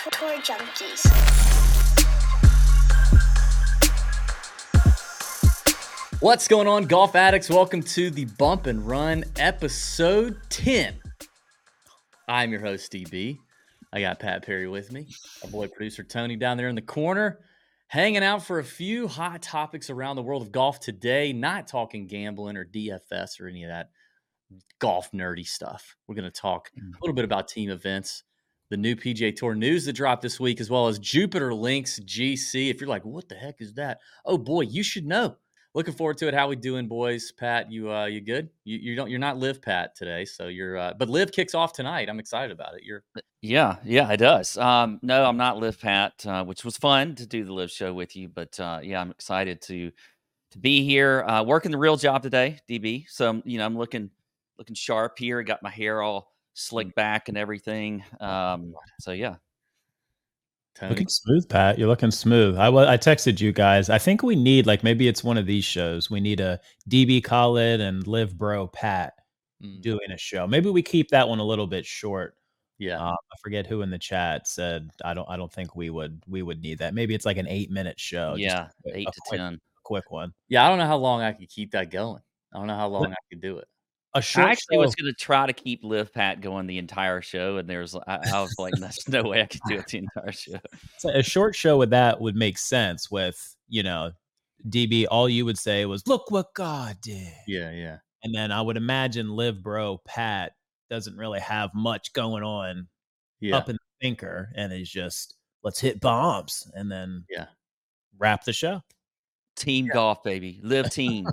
Tour Junkies. What's going on, golf addicts? Welcome to the Bump and Run episode 10. I'm your host, DB. I got Pat Perry with me, our boy producer Tony down there in the corner, hanging out for a few hot topics around the world of golf today. Not talking gambling or DFS or any of that golf nerdy stuff. We're going to talk a little bit about team events, the new PGA Tour news that dropped this week, as well as Jupiter Links GC. If you're like, what the heck is that? Oh boy, you should know. Looking forward to it. How we doing, boys? Pat, you good? You're not Live Pat today, so you're but Live kicks off tonight. I'm excited about it. Yeah, it does. No, I'm not Live Pat, which was fun to do the Live show with you, but yeah, I'm excited to be here, working the real job today, DB. So I'm looking sharp here. I got my hair all slicked back and everything. So yeah. Tony. Looking smooth, Pat. You're looking smooth. I texted you guys. I think we need, like, maybe it's one of these shows. We need a DB Khaled and Live Bro Pat doing a show. Maybe we keep that one a little bit short. Yeah. I forget who in the chat said I don't think we would need that. Maybe it's like an 8-minute show. Yeah, just 8 to 10. Quick one. Yeah, I don't know how long I could keep that going. I don't know how long I could do it. A short I actually show. was going to try to keep Live Pat going the entire show, and I was like, there's no way I could do it the entire show. So a short show with that would make sense with, DB, all you would say was, look what God did. Yeah. And then I would imagine Live Bro Pat doesn't really have much going on up in the thinker, and is just, let's hit bombs and then wrap the show. Team golf, baby. Live team.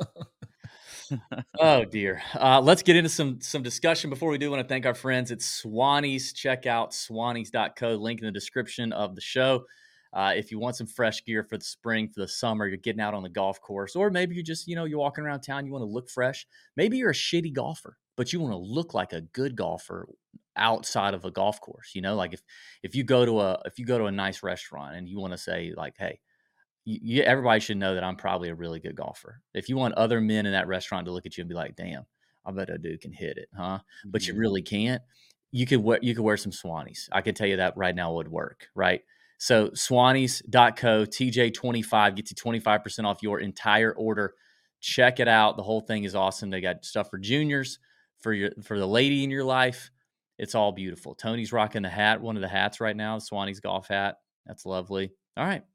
Oh dear. Let's get into some discussion. Before we do, want to thank our friends at Swannies. Check out swannies.co, link in the description of the show. If you want some fresh gear for the spring, for the summer, you're getting out on the golf course, or maybe you just, you're walking around town, you want to look fresh. Maybe you're a shitty golfer, but you want to look like a good golfer outside of a golf course. Like if you go to a nice restaurant and you want to say, like, hey, everybody should know that I'm probably a really good golfer. If you want other men in that restaurant to look at you and be like, damn, I bet a dude can hit it, huh? Mm-hmm. But you really can't. You could wear some Swannies. I can tell you that right now would work, right? So swannies.co, TJ25 gets you 25% off your entire order. Check it out. The whole thing is awesome. They got stuff for juniors, for the lady in your life. It's all beautiful. Tony's rocking the hat, one of the hats right now, the Swannies golf hat. That's lovely. All right.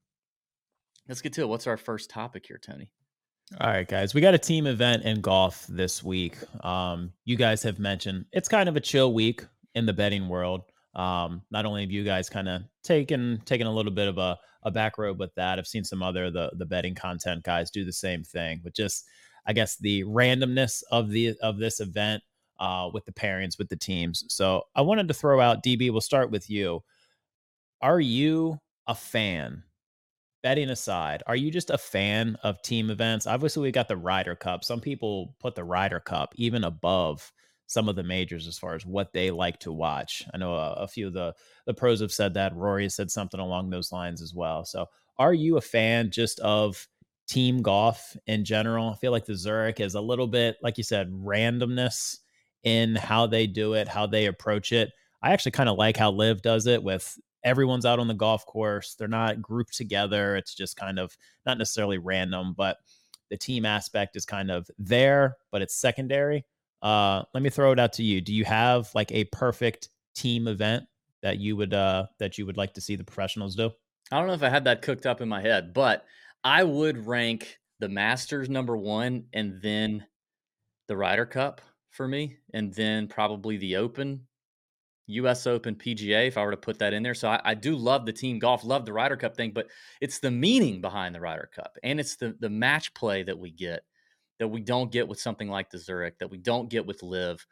Let's get to it. What's our first topic here, Tony? All right, guys. We got a team event in golf this week. You guys have mentioned it's kind of a chill week in the betting world. Not only have you guys kind of taken a little bit of a back road with that, I've seen some other the betting content guys do the same thing, but just, I guess, the randomness of this event with the pairings with the teams. So I wanted to throw out, DB, we'll start with you. Are you a fan? Betting aside, are you just a fan of team events? Obviously, we got the Ryder Cup. Some people put the Ryder Cup even above some of the majors as far as what they like to watch. I know a few of the pros have said that. Rory has said something along those lines as well. So are you a fan just of team golf in general? I feel like the Zurich is a little bit, like you said, randomness in how they do it, how they approach it. I actually kind of like how Liv does it with everyone's out on the golf course. They're not grouped together. It's just kind of not necessarily random, but the team aspect is kind of there, but it's secondary. Let me throw it out to you. Do you have like a perfect team event that you would like to see the professionals do? I don't know if I had that cooked up in my head, but I would rank the Masters number one, and then the Ryder Cup for me, and then probably the Open, U.S. Open, PGA, if I were to put that in there. So I do love the team golf, love the Ryder Cup thing, but it's the meaning behind the Ryder Cup, and it's the match play that we get that we don't get with something like the Zurich, that we don't get with Liv.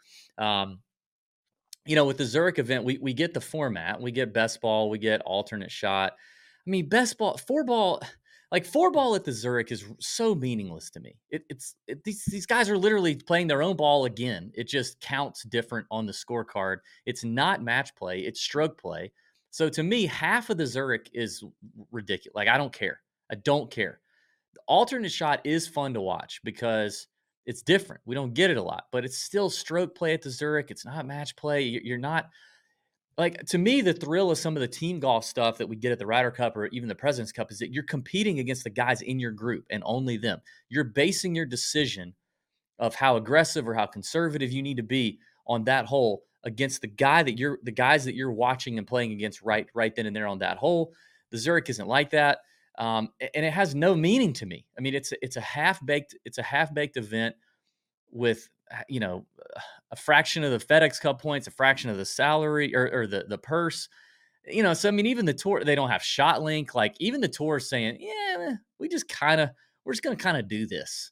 With the Zurich event, we get the format, we get best ball, we get alternate shot. I mean, best ball, four ball at the Zurich is so meaningless to me. These guys are literally playing their own ball again. It just counts different on the scorecard. It's not match play, it's stroke play. So to me, half of the Zurich is ridiculous. Like, I don't care. The alternate shot is fun to watch because it's different. We don't get it a lot, but it's still stroke play at the Zurich. It's not match play. You're not. like, to me, the thrill of some of the team golf stuff that we get at the Ryder Cup or even the President's Cup is that you're competing against the guys in your group and only them. You're basing your decision of how aggressive or how conservative you need to be on that hole against the guys that you're watching and playing against right then and there on that hole. The Zurich isn't like that, and it has no meaning to me. I mean, it's a half baked event with a fraction of the FedEx Cup points, a fraction of the salary or the purse. So I mean, even the tour, they don't have shot link. Like even the tour is saying, yeah, we're just gonna kind of do this.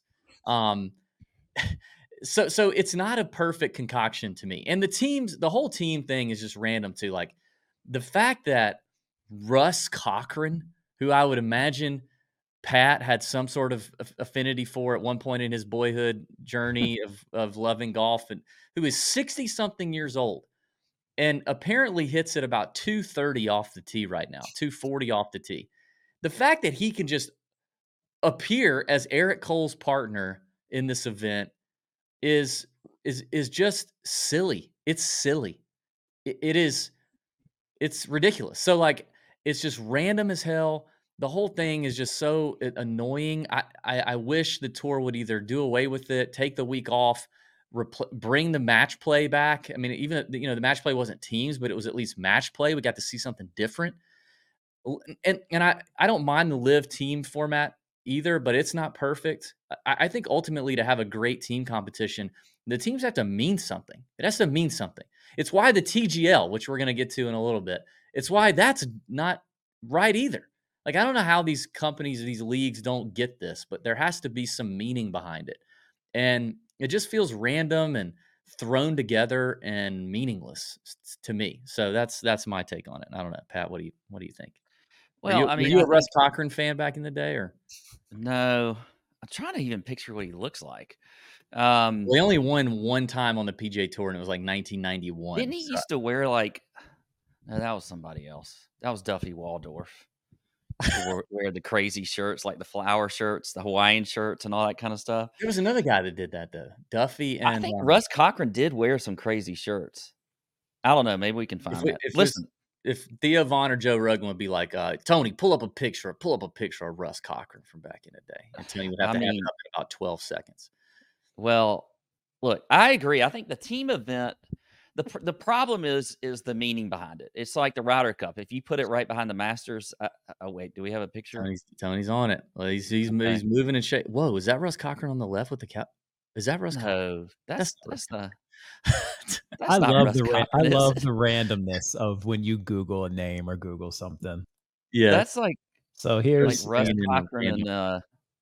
So it's not a perfect concoction to me. And the whole team thing is just random too. Like the fact that Russ Cochran, who I would imagine Pat had some sort of affinity for at one point in his boyhood journey of loving golf, and who is 60 something years old and apparently hits at about 230 off the tee right now, 240 off the tee. The fact that he can just appear as Eric Cole's partner in this event is just silly. It's silly. It's ridiculous. So like it's just random as hell. The whole thing is just so annoying. I wish the tour would either do away with it, take the week off, bring the match play back. I mean, even the match play wasn't teams, but it was at least match play. We got to see something different. And I don't mind the live team format either, but it's not perfect. I think ultimately to have a great team competition, the teams have to mean something. It has to mean something. It's why the TGL, which we're going to get to in a little bit, it's why that's not right either. Like, I don't know how these companies, these leagues don't get this, but there has to be some meaning behind it. And it just feels random and thrown together and meaningless to me. So that's my take on it. I don't know, Pat, what do you think? Well, were you a Russ Cochran fan back in the day, or no? I'm trying to even picture what he looks like. Well, he only won one time on the PGA Tour, and it was like 1991. Didn't he used to wear like? No, that was somebody else. That was Duffy Waldorf. Wear the crazy shirts, like the flower shirts, the Hawaiian shirts, and all that kind of stuff. There was another guy that did that though, Duffy, and I think Russ Cochran did wear some crazy shirts. I don't know. Maybe we can find that. Listen, if Theo Vaughn or Joe Rogan would be like, Tony, pull up a picture of Russ Cochran from back in the day, and Tony would have to have it up in about 12 seconds. Well, look, I agree. I think the team event, the problem is the meaning behind it. It's like the Ryder Cup. If you put it right behind the Masters, oh wait, do we have a picture? Tony's on it. Well, he's moving and shaking. Whoa, is that Russ Cochran on the left with the cap? Is that Russ? No, that's the. I love the randomness of when you Google a name or Google something. Yeah, that's like so here's like Russ Cochran and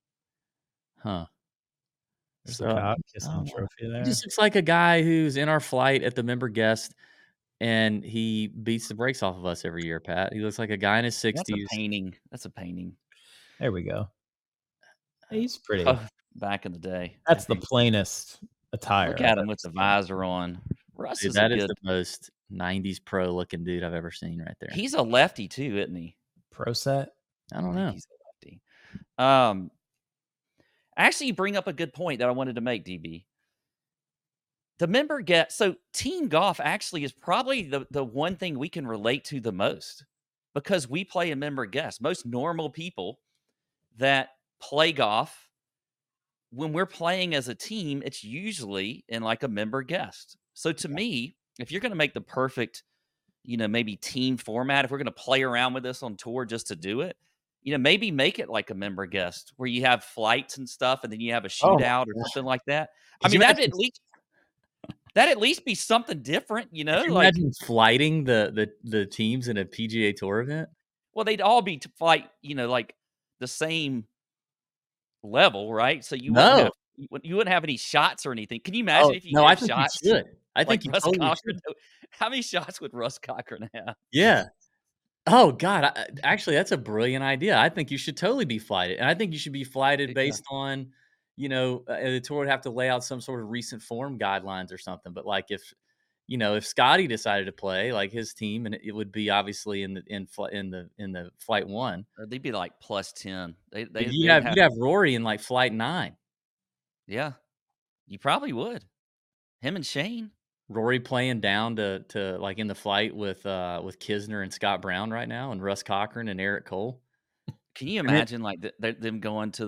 There's the kissing trophy there. He just looks like a guy who's in our flight at the member guest, and he beats the brakes off of us every year, Pat. He looks like a guy in his 60s. That's a painting. There we go. He's pretty. Back in the day. That's the plainest attire. Look at him with the visor on. Russ dude, that is the most 90s pro looking dude I've ever seen right there. He's a lefty too, isn't he? Pro set? I don't know. He's a lefty. Actually, you bring up a good point that I wanted to make, DB. The member so team golf actually is probably the one thing we can relate to the most because we play a member guest. Most normal people that play golf, when we're playing as a team, it's usually in like a member guest. So to me, if you're going to make the perfect, maybe team format, if we're going to play around with this on tour just to do it, maybe make it like a member guest where you have flights and stuff, and then you have a shootout or something like that. I mean, that at least be something different, imagine flighting the teams in a PGA Tour event. Well, they'd all be to flight, like the same level, right? So you wouldn't have any shots or anything. Can you imagine if you had shots? You should. I think Russ Cochran. How many shots would Russ Cochran have? Yeah. Oh God! Actually, that's a brilliant idea. I think you should totally be flighted, and I think you should be flighted based on, the tour would have to lay out some sort of recent form guidelines or something. But like if Scotty decided to play like his team, and it would be obviously in the flight 1, they'd be like plus 10. You'd have Rory in like flight 9. Yeah, you probably would. Him and Shane. Rory playing down to like in the flight with Kisner and Scott Brown right now, and Russ Cochran and Eric Cole. Can you And it, imagine like them going to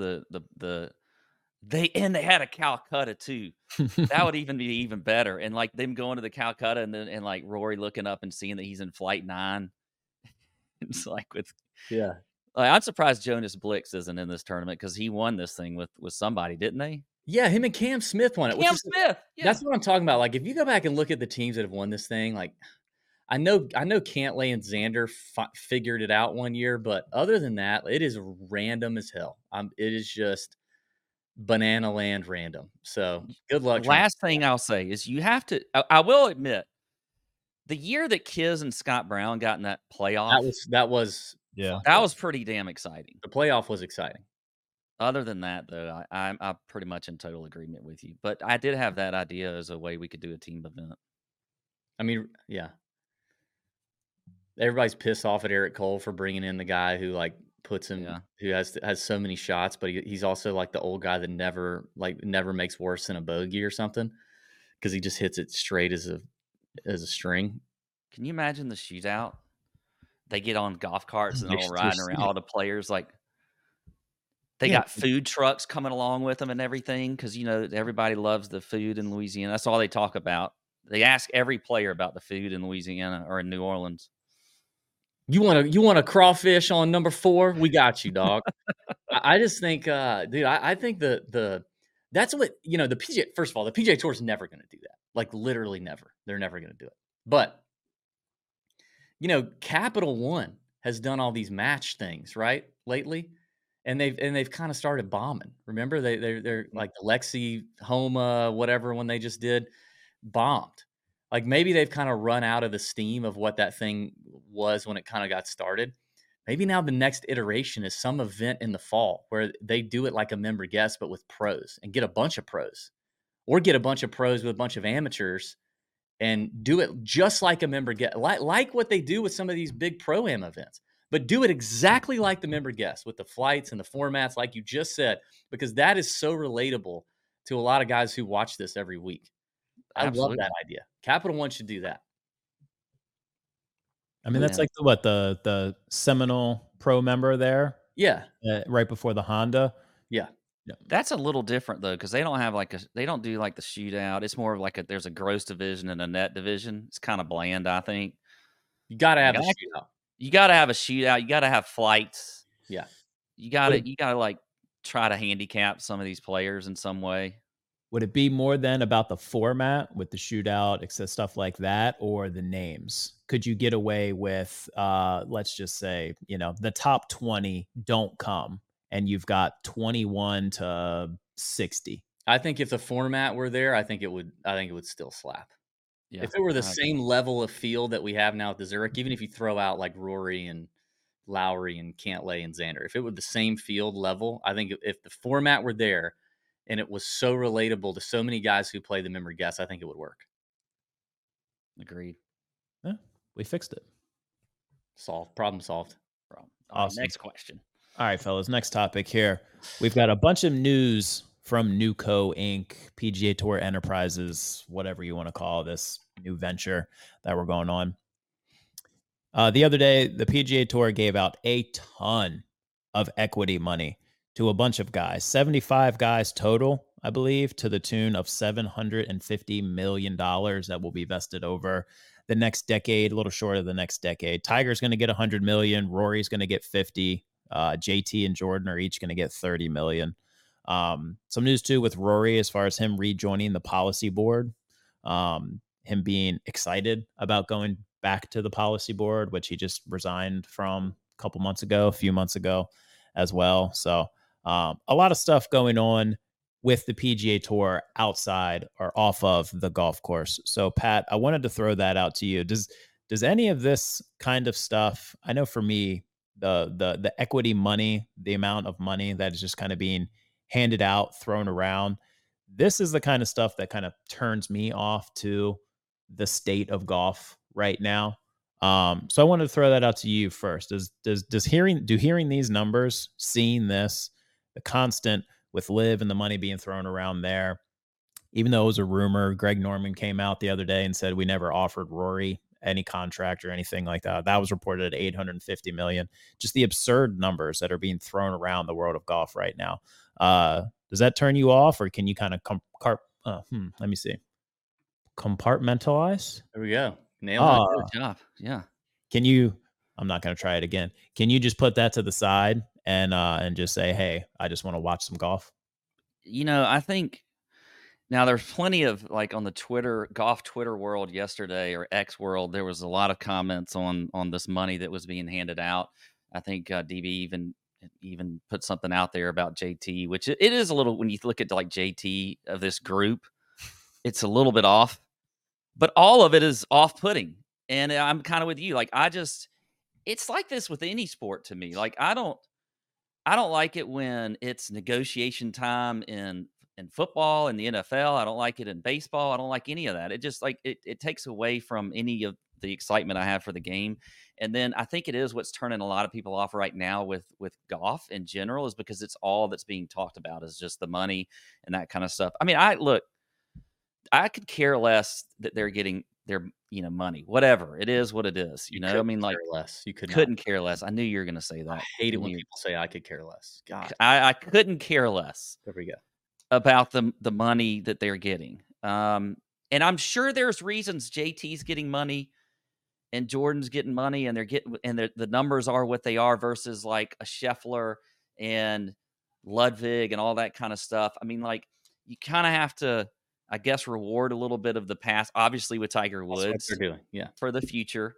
they had a Calcutta too. That would even be even better. And like them going to the Calcutta and like Rory looking up and seeing that he's in flight 9. It's like yeah. I'm surprised Jonas Blix isn't in this tournament because he won this thing with somebody, didn't they? Yeah, him and Cam Smith won it. Cam Smith. Yeah. That's what I'm talking about. Like, if you go back and look at the teams that have won this thing, like I know Cantlay and Xander figured it out one year, but other than that, it is random as hell. It is just banana land random. So good luck. The last thing I'll say is you have to. I will admit, the year that Kiz and Scott Brown got in that playoff, that was that was pretty damn exciting. The playoff was exciting. Other than that, though, I'm pretty much in total agreement with you. But I did have that idea as a way we could do a team event. I mean, yeah. Everybody's pissed off at Eric Cole for bringing in the guy who like puts him, who has so many shots, but he's also like the old guy that never makes worse than a bogey or something because he just hits it straight as a string. Can you imagine the shootout? They get on golf carts and all riding around. All the players like they got food trucks coming along with them and everything because everybody loves the food in Louisiana. That's all they talk about. They ask every player about the food in Louisiana or in New Orleans. You want a crawfish on number 4? We got you, dog. I just think, dude, I think that's what the PGA. First of all, the PGA Tour is never going to do that. Like literally never. They're never going to do it. But Capital One has done all these match things right lately, and they've kind of started bombing. Remember they're like the Lexi Homa whatever one they just did bombed. Like maybe they've kind of run out of the steam of what that thing was when it kind of got started. Maybe now the next iteration is some event in the fall where they do it like a member guest, but with pros and get a bunch of pros or get a bunch of pros with a bunch of amateurs and do it just like a member guest, like what they do with some of these big pro-am events, but do it exactly like the member guest with the flights and the formats, like you just said, because that is so relatable to a lot of guys who watch this every week. Absolutely. I love that idea. Capital One should do that. I mean, that's like the Seminole Pro member there. Yeah. Right before the Honda. Yeah. That's a little different though, because they don't have they don't do like the shootout. It's more of like there's a gross division and a net division. It's kind of bland, I think. You got to have a shootout. You got to have a shootout. You got to have flights. Yeah. You got to like try to handicap some of these players in some way. Would it be more than about the format with the shootout, stuff like that, or the names? Could you get away with, let's just say, the top 20 don't come and you've got 21 to 60? I think if the format were there, I think it would still slap. Yeah, if it were the same level of field that we have now at the Zurich, even if you throw out like Rory and Lowry and Cantlay and Xander, if it were the same field level, I think if the format were there and it was so relatable to so many guys who play the member guests, I think it would work. Agreed. Yeah, we fixed it. Problem solved. Awesome. Next question. All right, fellas. Next topic here. We've got a bunch of news from Newco Inc., PGA Tour Enterprises, whatever you want to call this new venture that we're going on. The other day, the PGA Tour gave out a ton of equity money to a bunch of guys, 75 guys total, I believe, to the tune of $750 million that will be vested over the next decade, a little short of the next decade. Tiger's going to get 100 million. Rory's going to get 50. JT and Jordan are each going to get 30 million. Some news too with Rory as far as him rejoining the policy board, him being excited about going back to the policy board, which he just resigned from a few months ago as well. So a lot of stuff going on with the PGA Tour outside or off of the golf course. So Pat, I wanted to throw that out to you. Does any of this kind of stuff, I know for me, the equity money, the amount of money that is just kind of being handed out, thrown around, this is the kind of stuff that kind of turns me off to the state of golf right now. So I wanted to throw that out to you first. Does hearing these numbers, seeing this, the constant with LIV and the money being thrown around there, even though it was a rumor, Greg Norman came out the other day and said we never offered Rory any contract or anything like that. That was reported at 850 million. Just the absurd numbers that are being thrown around the world of golf right now. Does that turn you off, or can you kind of let me see, compartmentalize? There we go. Nailed it. Good job. Yeah. Can you? I'm not going to try it again. Can you just put that to the side and just say, hey, I just want to watch some golf? I think now there's plenty of, like, on the golf Twitter world yesterday, or X world, there was a lot of comments on this money that was being handed out. I think DB even put something out there about JT, which it is a little, when you look at like JT of this group, it's a little bit off, but all of it is off-putting. And I'm kind of with you. Like, it's like this with any sport to me. Like, I don't like it when it's negotiation time in football and the NFL. I don't like it in baseball. I don't like any of that. It just, like, it takes away from any of the excitement I have for the game. And then I think it is what's turning a lot of people off right now with golf in general, is because it's all that's being talked about is just the money and that kind of stuff. I mean, I could care less that they're getting their money, whatever it is, what it is. I mean, like, less. You couldn't care less. I knew you were going to say that. I hate it when people say I could care less. God, I couldn't care less. There we go. About the money that they're getting. And I'm sure there's reasons JT's getting money and Jordan's getting money, and the numbers are what they are versus like a Scheffler and Ludwig and all that kind of stuff. I mean, like, you kind of have to, I guess, reward a little bit of the past, obviously with Tiger Woods. That's what they're doing, yeah, for the future.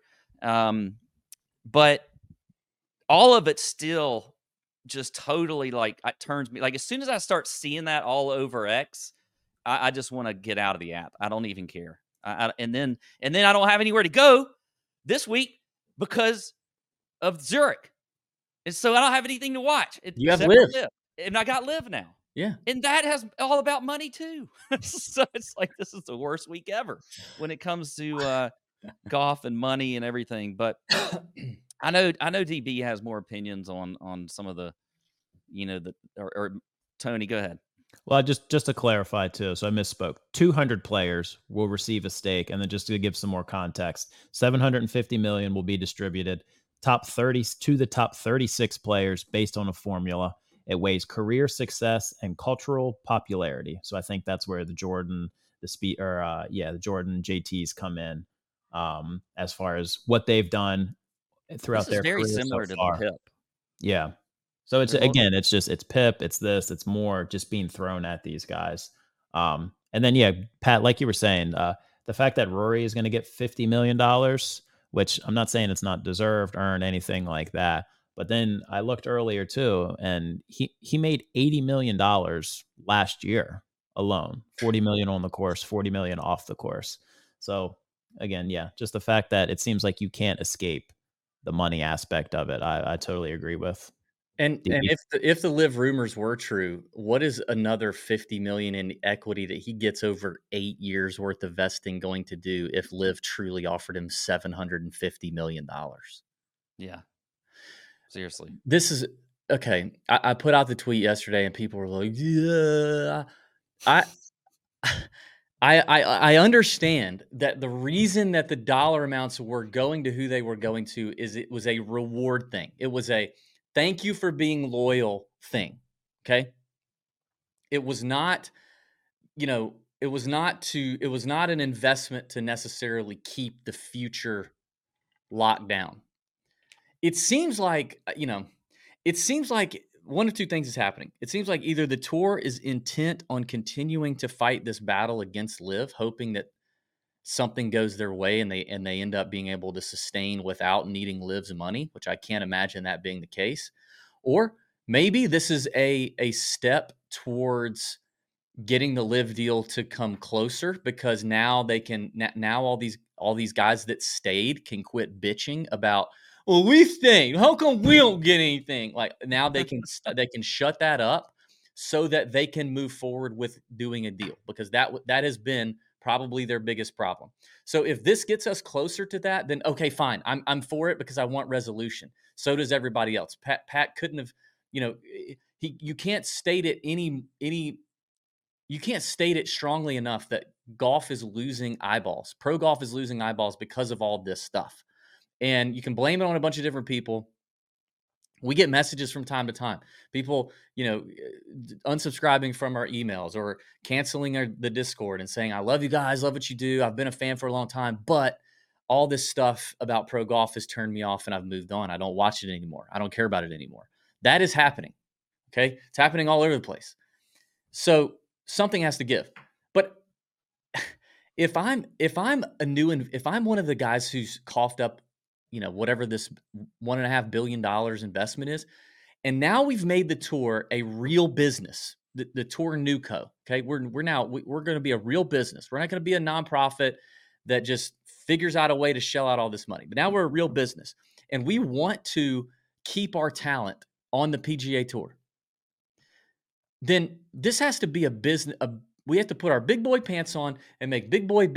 But all of it still just totally, like, it turns me, like, as soon as I start seeing that all over X, I just want to get out of the app. I don't even care. And then I don't have anywhere to go this week because of Zurich, and so I don't have anything to watch. You have Live, and I got Live now. Yeah, and that has all about money too. So it's like, this is the worst week ever when it comes to golf and money and everything. But I know DB has more opinions on some of the, or Tony, go ahead. Well, just to clarify too, so I misspoke. 200 players will receive a stake, and then just to give some more context, 750 million will be distributed top 30 to the top 36 players based on a formula. It weighs career success and cultural popularity. So I think that's where the Jordan, the Jordan JTs come in, as far as what they've done throughout their career. Very similar to the PIP. Yeah. So it's, again, it's PIP, it's more just being thrown at these guys. And then, yeah, Pat, like you were saying, the fact that Rory is going to get $50 million, which I'm not saying it's not deserved, earned, anything like that. But then I looked earlier too, and he made $80 million last year alone. 40 million on the course, 40 million off the course. So again, yeah, just the fact that it seems like you can't escape the money aspect of it, I totally agree with. And if the Live rumors were true, what is another 50 million in equity that he gets over 8 years worth of vesting going to do if Live truly offered him $750 million? Yeah. Seriously. This is okay. I put out the tweet yesterday and people were like, yeah. I understand that the reason that the dollar amounts were going to who they were going to is it was a reward thing. It was a thank you for being loyal thing. Okay. It was not, it was not an investment to necessarily keep the future locked down. It seems like, one of two things is happening. It seems like either the tour is intent on continuing to fight this battle against Live, hoping that something goes their way and they end up being able to sustain without needing Liv's money, which I can't imagine that being the case. Or maybe this is a step towards getting the Live deal to come closer, because now all these guys that stayed can quit bitching about, well, we stayed, how come we don't get anything? Like, now they can shut that up so that they can move forward with doing a deal, because that has been probably their biggest problem. So if this gets us closer to that, then okay, fine. I'm for it because I want resolution. So does everybody else. Pat couldn't have, you can't state it any you can't state it strongly enough that golf is losing eyeballs. Pro golf is losing eyeballs because of all this stuff. And you can blame it on a bunch of different people. We get messages from time to time. People, unsubscribing from our emails or canceling the Discord and saying, I love you guys, love what you do. I've been a fan for a long time, but all this stuff about pro golf has turned me off and I've moved on. I don't watch it anymore. I don't care about it anymore. That is happening. Okay. It's happening all over the place. So something has to give. But if I'm one of the guys who's coughed up, whatever this $1.5 billion investment is, and now we've made the tour a real business, the Tour Newco. Okay, we're going to be a real business. We're not going to be a nonprofit that just figures out a way to shell out all this money. But now we're a real business, and we want to keep our talent on the PGA Tour. Then this has to be a business. We have to put our big boy pants on and make big boy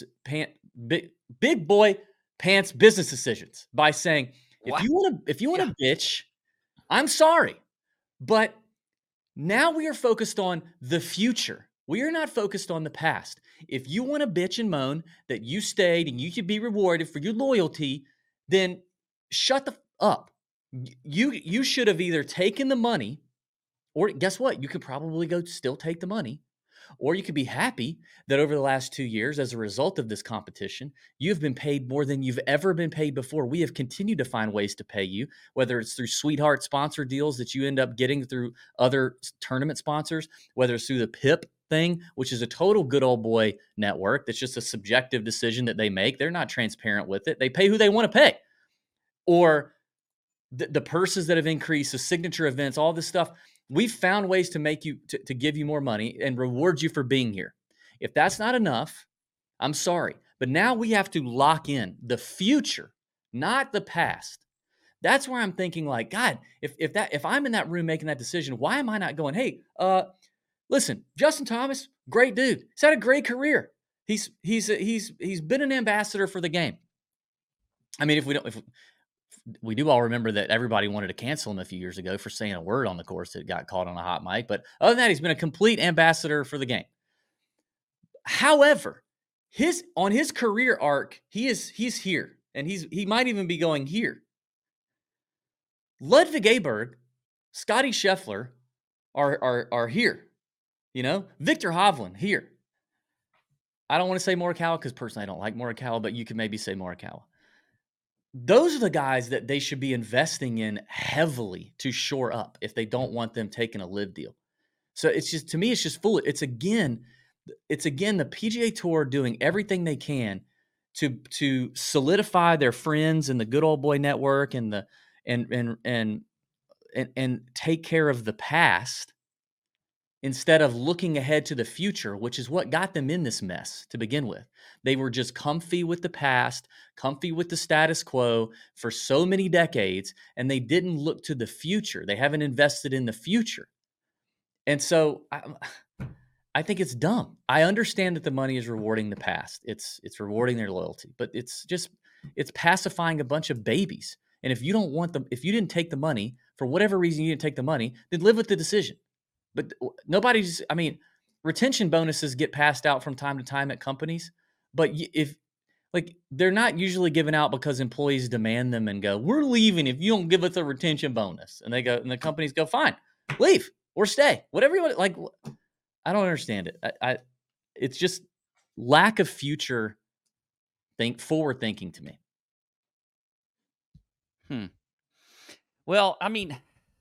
pants business decisions by saying, if you want to bitch, I'm sorry, but now we are focused on the future. We are not focused on the past. If you want to bitch and moan that you stayed and you could be rewarded for your loyalty, then shut the up. You should have either taken the money, or guess what? You could probably go still take the money. Or you could be happy that over the last 2 years, as a result of this competition, you've been paid more than you've ever been paid before. We have continued to find ways to pay you, whether it's through sweetheart sponsor deals that you end up getting through other tournament sponsors, whether it's through the PIP thing, which is a total good old boy network. That's just a subjective decision that they make. They're not transparent with it. They pay who they want to pay. Or the purses that have increased, the signature events, all this stuff. We've found ways to make you, to give you more money and reward you for being here. If that's not enough, I'm sorry. But now we have to lock in the future, not the past. That's where I'm thinking like, God, if I'm in that room making that decision, why am I not going, hey, listen, Justin Thomas, great dude. He's had a great career. He's been an ambassador for the game. I mean, if we do all remember that everybody wanted to cancel him a few years ago for saying a word on the course that got caught on a hot mic. But other than that, he's been a complete ambassador for the game. However, on his career arc, he's here, and he might even be going here. Ludwig Aberg, Scotty Scheffler are here. Victor Hovland here. I don't want to say Morikawa because personally I don't like Morikawa, but you could maybe say Morikawa. Those are the guys that they should be investing in heavily to shore up if they don't want them taking a live deal. So it's just, to me, it's just foolish. It's again the PGA Tour doing everything they can to solidify their friends in the good old boy network and take care of the past instead of looking ahead to the future, which is what got them in this mess to begin with. They were just comfy with the past, comfy with the status quo for so many decades, and they didn't look to the future. They haven't invested in the future. And so I think it's dumb. I understand that the money is rewarding the past. It's rewarding their loyalty, but it's pacifying a bunch of babies. And if you don't want them, if you didn't take the money, for whatever reason you didn't take the money, then live with the decision. But retention bonuses get passed out from time to time at companies, but they're not usually given out because employees demand them and go, we're leaving if you don't give us a retention bonus. And they go, and the companies go, fine, leave or stay, whatever you want. Like, I don't understand it. It's just lack of forward thinking to me. Well, I mean,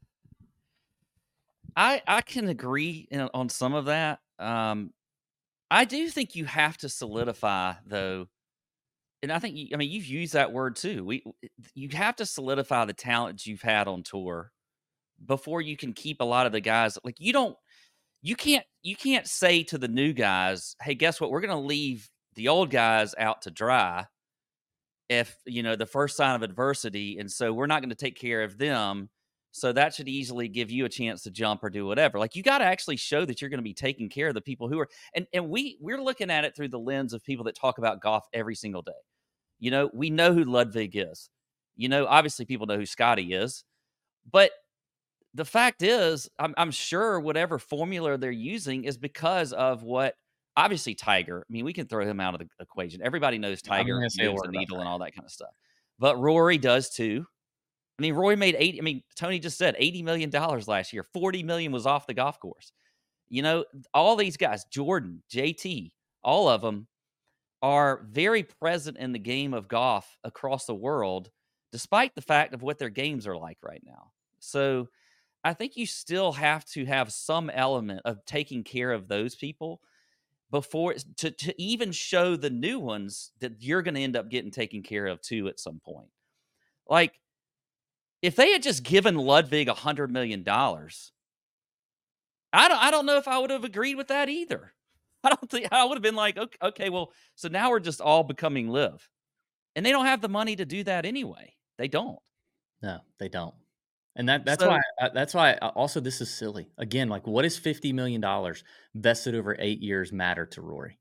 I can agree on some of that. I do think you have to solidify, though, and I think you've used that word too. You have to solidify the talent you've had on tour before you can keep a lot of the guys. Like you can't say to the new guys, hey, guess what? We're going to leave the old guys out to dry if the first sign of adversity, and so we're not going to take care of them. So that should easily give you a chance to jump or do whatever. Like, you got to actually show that you're going to be taking care of the people who are, and we're looking at it through the lens of people that talk about golf every single day. We know who Ludwig is. Obviously people know who Scotty is, but the fact is, I'm sure whatever formula they're using is because of what obviously Tiger. I mean, we can throw him out of the equation. Everybody knows I'm not Tiger gonna say a moves word the about needle that. and all that kind of stuff. But Rory does too. I mean, Rory made 80. I mean, Tony just said $80 million last year. 40 million was off the golf course. You know, all these guys, Jordan, JT, all of them are very present in the game of golf across the world, despite the fact of what their games are like right now. So I think you still have to have some element of taking care of those people before to even show the new ones that you're going to end up getting taken care of too at some point. Like if they had just given Ludwig $100 million, I don't know if I would have agreed with that either. I don't think I would have been like, okay, well, so now we're just all becoming Live. And they don't have the money to do that anyway. They don't. No, they don't. And So that's why also this is silly. Again, like what does $50 million vested over 8 years matter to Rory?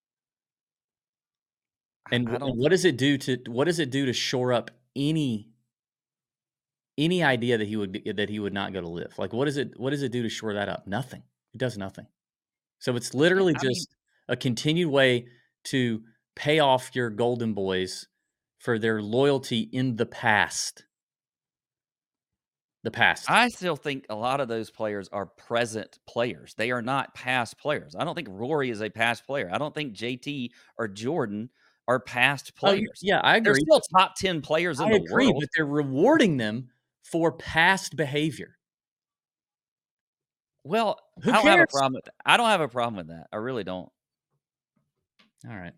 And I don't what does it do to shore up any idea that he would not go to Live? Like what does it do to shore that up? Nothing. It does nothing. So it's literally I mean, just a continued way to pay off your golden boys for their loyalty in the past. The past. I still think a lot of those players are present players. They are not past players. I don't think Rory is a past player. I don't think JT or Jordan are past Oh, players. yeah, I They're agree. still top 10 players in I the agree, world. but they're rewarding them for past behavior. Well, Who I don't have a cares? problem with that. I don't have a problem with that. I really don't. All right.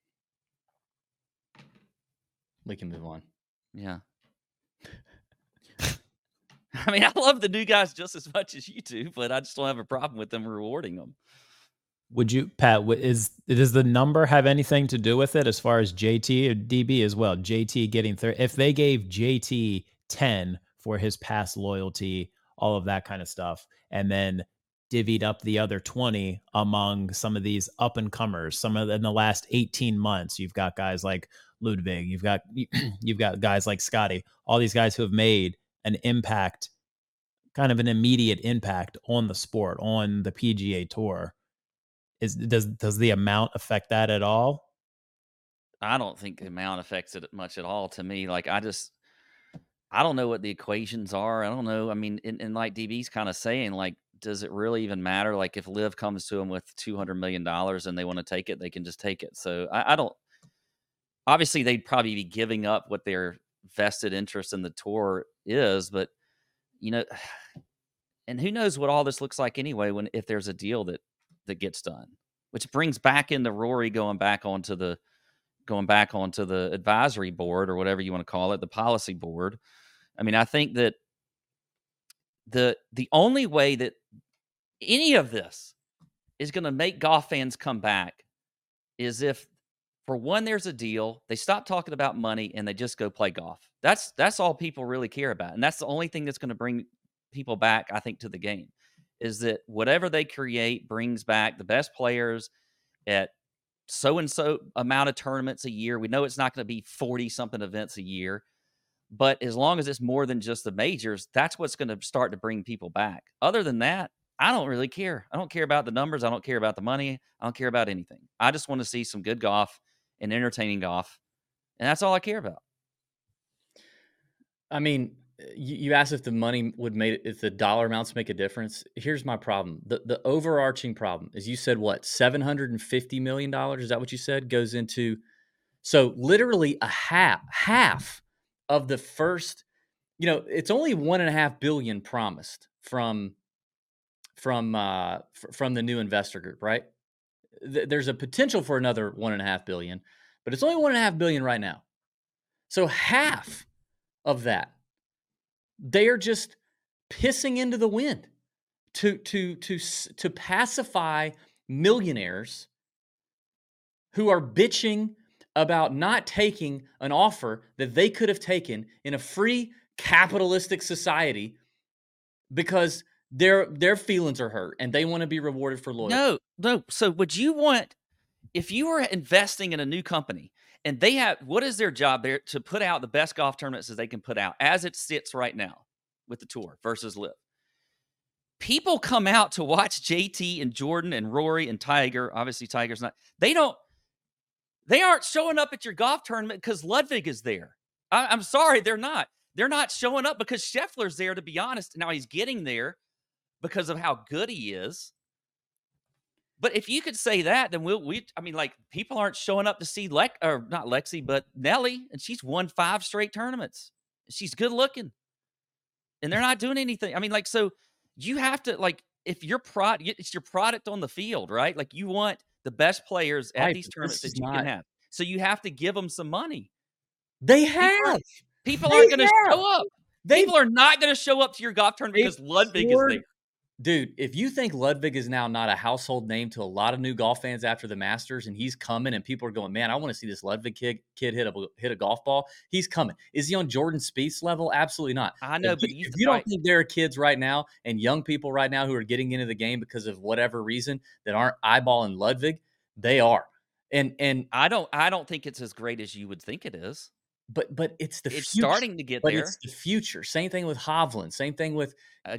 We can move on. Yeah. I mean, I love the new guys just as much as you do, but I just don't have a problem with them rewarding them. Would you, Pat? Does the number have anything to do with it as far as JT or DB as well? JT getting 30. If they gave JT 10 for his past loyalty, all of that kind of stuff, and then divvied up the other 20 among some of these up and comers, some of in the last 18 months, you've got guys like Ludwig, you've got guys like Scotty, all these guys who have made an impact, kind of an immediate impact on the sport, on the PGA Tour. Does the amount affect that at all? I don't think the amount affects it much at all to me. Like, I don't know what the equations are. I don't know. I mean, and like DB's kind of saying, like, does it really even matter? Like, if Liv comes to them with $200 million and they want to take it, they can just take it. So I don't. Obviously, they'd probably be giving up what their vested interest in the tour is, but you know, and who knows what all this looks like anyway if there's a deal that gets done, which brings back into Rory going back onto the advisory board or whatever you want to call it, the policy board. I mean, I think that the only way that any of this is going to make golf fans come back is if, for one, there's a deal, they stop talking about money and they just go play golf. That's all people really care about, and that's the only thing that's going to bring people back, I think, to the game, is that whatever they create brings back the best players at so and so amount of tournaments a year. We know it's not going to be 40 something events a year, but as long as it's more than just the majors, that's what's going to start to bring people back. Other than that, I don't really care. I don't care about the numbers. I don't care about the money. I don't care about anything. I just want to see some good golf and entertaining golf, and that's all I care about. I mean, you asked if the money if the dollar amounts make a difference. Here's my problem. The overarching problem is, you said what, $750 million? Is that what you said goes into? So literally a half of the first, it's only 1.5 billion promised from the new investor group, right? There's a potential for another 1.5 billion, but it's only 1.5 billion right now. So half of that, they are just pissing into the wind to pacify millionaires who are bitching about not taking an offer that they could have taken in a free capitalistic society because their feelings are hurt and they want to be rewarded for loyalty. No. So would you want, if you were investing in a new company and they have, what is their job there? To put out the best golf tournaments as they can put out as it sits right now with the tour versus Live. people come out to watch JT and Jordan and Rory and Tiger. Obviously, Tiger's not. They aren't showing up at your golf tournament because Ludwig is there. I'm sorry, they're not. They're not showing up because Scheffler's there, to be honest. Now he's getting there because of how good he is. But if you could say that, then people aren't showing up to see not Lexi, but Nelly, and she's won 5 straight tournaments. She's good looking. And they're not doing anything. I mean, like, so you have to, like, if it's your product on the field, right? Like, you want the best players at these tournaments that you can have. So you have to give them some money. They have. People aren't going to show up. People are not going to show up to your golf tournament because Ludwig is there. Dude, if you think Ludwig is now not a household name to a lot of new golf fans after the Masters, and he's coming, and people are going, man, I want to see this Ludwig kid hit a golf ball. He's coming. Is he on Jordan Spieth's level? Absolutely not. I know, if you don't think there are kids right now and young people right now who are getting into the game because of whatever reason that aren't eyeballing Ludwig, they are. And I don't think it's as great as you would think it is. But it's future. Starting to get there. It's the future. Same thing with Hovland. Same thing with more.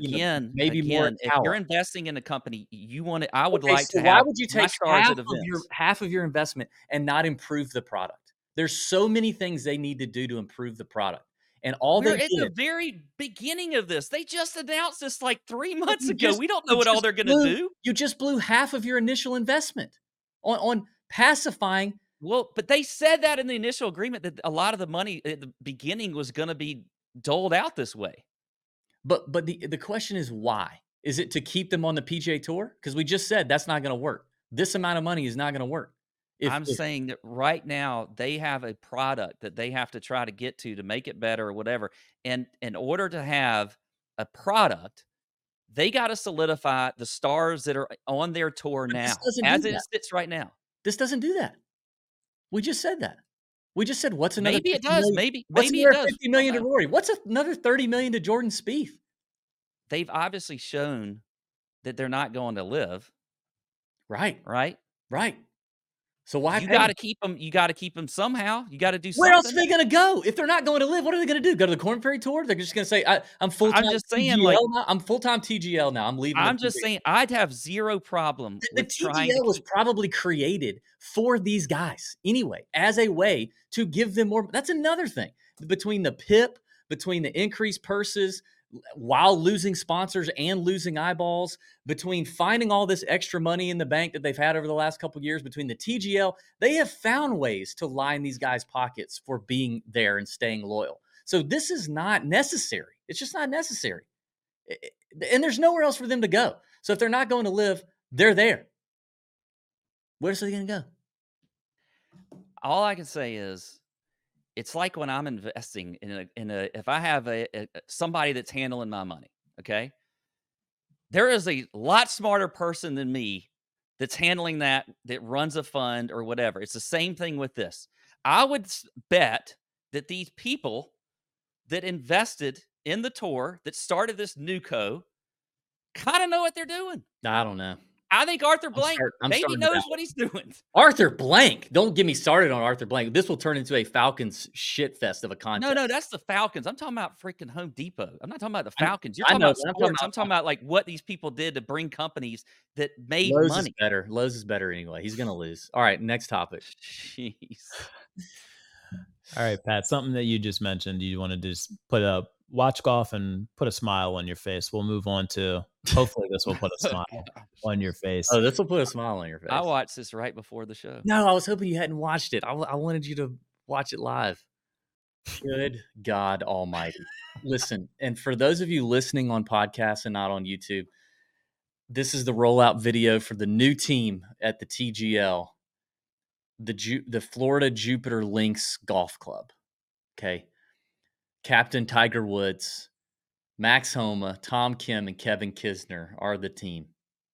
If you're investing in a company, you want it. I would like to have. Why would you take half of your investment and not improve the product? There's so many things they need to do to improve the product, and we're at the very beginning of this. They just announced this like 3 months ago. We don't know what all they're going to do. You just blew half of your initial investment on pacifying. Well, but they said that in the initial agreement that a lot of the money at the beginning was going to be doled out this way. But the question is why? Is it to keep them on the PGA Tour? Because we just said that's not going to work. This amount of money is not going to work. I'm saying that right now they have a product that they have to try to get to make it better or whatever. And in order to have a product, they got to solidify the stars that are on their tour now, as it sits right now. This doesn't do that. We just said that. We just said, what's another? Maybe it does. Maybe it does. 50 million to Rory. What's another 30 million to Jordan Spieth? They've obviously shown that they're not going to live. Right. So why you got to keep them? You got to keep them somehow. You got to do something. Where else are they going to go if they're not going to live? What are they going to do? Go to the Corn Ferry Tour? They're just going to say, "I'm full time." I'm just saying, I'm full time TGL now. I'm leaving. I'm just saying, I'd have zero problem. The TGL was probably created for these guys anyway, as a way to give them more. That's another thing between the PIP, between the increased purses, while losing sponsors and losing eyeballs, between finding all this extra money in the bank that they've had over the last couple of years, between the TGL, they have found ways to line these guys' pockets for being there and staying loyal. So this is not necessary. It's just not necessary. And there's nowhere else for them to go. So if they're not going to live, they're there. Where else are they going to go? All I can say is, it's like when I'm investing if I have somebody that's handling my money, okay? There is a lot smarter person than me that's handling that runs a fund or whatever. It's the same thing with this. I would bet that these people that invested in the tour, that started this NewCo, kind of know what they're doing. I don't know. I think Arthur Blank maybe knows what he's doing. Arthur Blank. Don't get me started on Arthur Blank. This will turn into a Falcons shit fest of a contest. No, that's the Falcons. I'm talking about freaking Home Depot. I'm not talking about the Falcons. You're talking about sports. I'm talking about like what these people did to bring companies that made money. Is better. Lowe's is better anyway. He's going to lose. All right, next topic. Jeez. All right, Pat, something that you just mentioned, you want to just watch golf and put a smile on your face. We'll move on to, hopefully this will put a smile on your face. Oh, this will put a smile on your face. I watched this right before the show. No, I was hoping you hadn't watched it. I wanted you to watch it live. Good God Almighty. Listen, and for those of you listening on podcasts and not on YouTube, this is the rollout video for the new team at the TGL, the Florida Jupiter Links Golf Club. Okay. Captain Tiger Woods, Max Homa, Tom Kim, and Kevin Kisner are the team.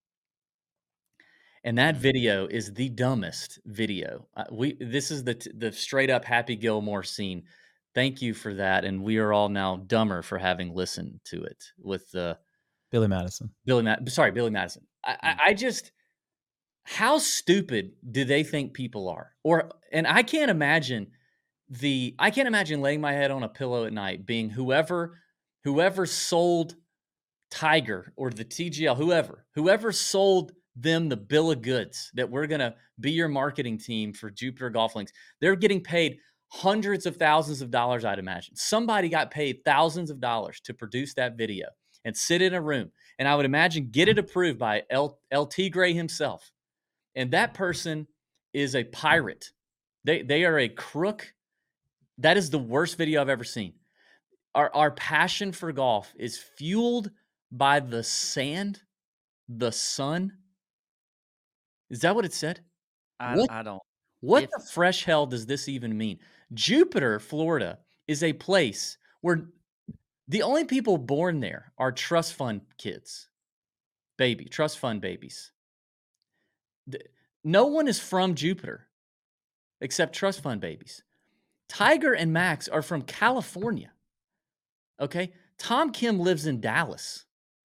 And that video is the dumbest video. This is the straight up Happy Gilmore scene. Thank you for that. And we are all now dumber for having listened to it with Billy Madison. Billy Madison. I just, how stupid do they think people are? And I can't imagine laying my head on a pillow at night being whoever sold Tiger or the TGL, whoever sold them the bill of goods that we're going to be your marketing team for Jupiter Golf Links, they're getting paid hundreds of thousands of dollars, I'd imagine. Somebody got paid thousands of dollars to produce that video and sit in a room. And I would imagine get it approved by LT Gray himself. And that person is a pirate. They are a crook. That is the worst video I've ever seen. Our passion for golf is fueled by the sand, the sun. Is that what it said? I don't. What the fresh hell does this even mean? Jupiter, Florida, is a place where the only people born there are trust fund kids, trust fund babies. No one is from Jupiter except trust fund babies. Tiger and Max are from California. Okay? Tom Kim lives in Dallas.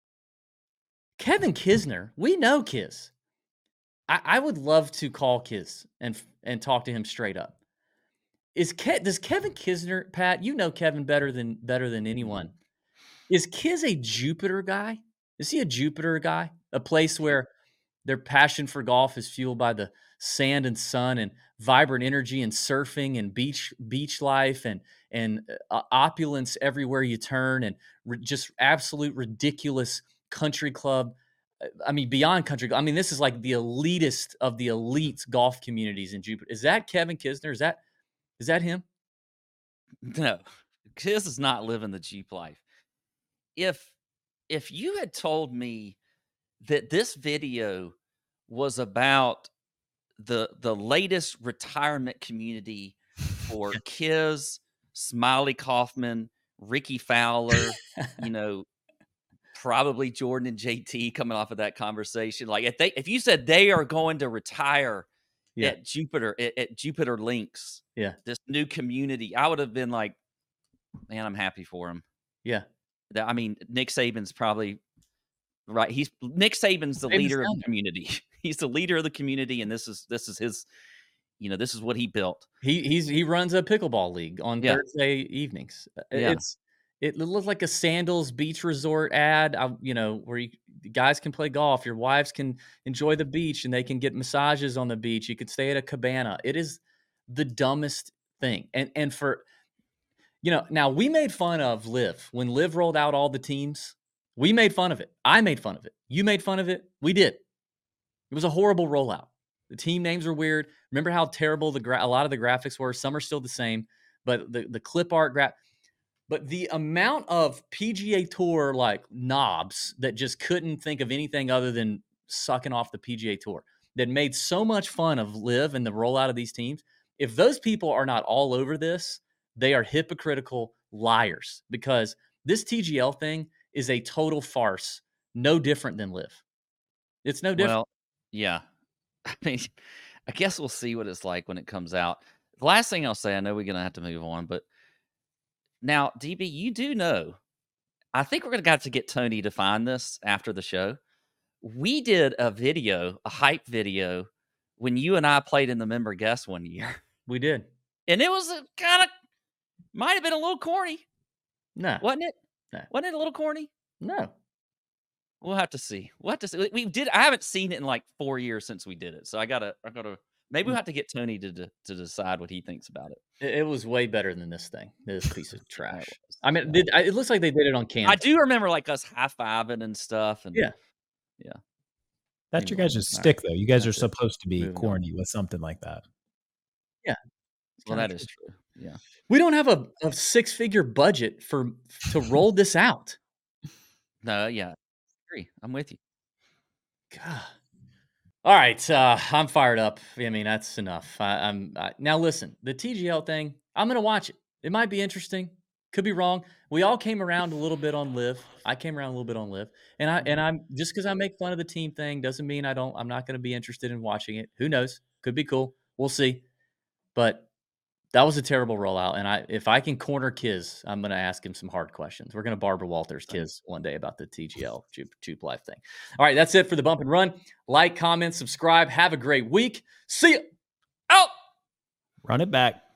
Kevin Kisner, we know Kiz. I would love to call Kiz and talk to him straight up. Does Kevin Kisner, Pat, you know Kevin better than anyone. Is Kiz a Jupiter guy? Is he a Jupiter guy? A place where their passion for golf is fueled by the sand and sun and vibrant energy and surfing and beach life and opulence everywhere you turn and just absolute ridiculous country club. I mean, beyond country. I mean, this is like the elitist of the elite golf communities in Jupiter. Is that Kevin Kisner? Is that him? No, Kiz is not living the Jeep life. If you had told me that this video was about the latest retirement community for Kiz, Smiley Kaufman, Ricky Fowler, probably Jordan and JT coming off of that conversation. Like if you said they are going to retire at Jupiter Links, this new community, I would have been like, man, I'm happy for him. Yeah. I mean, Nick Saban's probably right. Nick Saban's the leader of the community. He's the leader of the community, and this is his. This is what he built. He runs a pickleball league on Thursday evenings. It looks like a Sandals Beach Resort ad, where guys can play golf. Your wives can enjoy the beach and they can get massages on the beach. You could stay at a cabana. It is the dumbest thing. And for, now we made fun of Liv. When Liv rolled out all the teams, we made fun of it. I made fun of it. You made fun of it. We did. It was a horrible rollout. The team names were weird. Remember how terrible a lot of the graphics were? Some are still the same, but the clip art But the amount of PGA Tour knobs that just couldn't think of anything other than sucking off the PGA Tour that made so much fun of Liv and the rollout of these teams. If those people are not all over this, they are hypocritical liars, because this TGL thing is a total farce, no different than Liv. It's no different. Well, yeah. I mean, I guess we'll see what it's like when it comes out. The last thing I'll say, I know we're going to have to move on, but now, DB, you do know, I think we're going to have to get Tony to find this after the show. We did a hype video, when you and I played in the member guest one year. We did. And it was might have been a little corny. No. Wasn't it? No. Wasn't it a little corny? No. We'll have to see. I haven't seen it in like 4 years since we did it. So I gotta, maybe we'll have to get Tony to decide what he thinks about it. It was way better than this thing. This piece of trash. I mean, it looks like they did it on Canva. I do remember us high-fiving and stuff. And yeah. That's your guys' stick, though. You guys are supposed to be corny with something like that. Yeah. Well, that is true. Yeah. We don't have a six-figure budget to roll this out. No, yeah. I'm with you. God. All right, I'm fired up. I mean, that's enough. Now listen, the TGL thing, I'm gonna watch it. It might be interesting. Could be wrong. We all came around a little bit on Liv. I came around a little bit on Liv, and I'm just because I make fun of the team thing doesn't mean I'm not gonna be interested in watching it. Who knows? Could be cool. We'll see. But that was a terrible rollout, and if I can corner Kiz, I'm going to ask him some hard questions. We're going to Barbara Walters Kiz one day about the TGL Jupe Life thing. All right, that's it for the Bump and Run. Like, comment, subscribe. Have a great week. See you. Out. Run it back.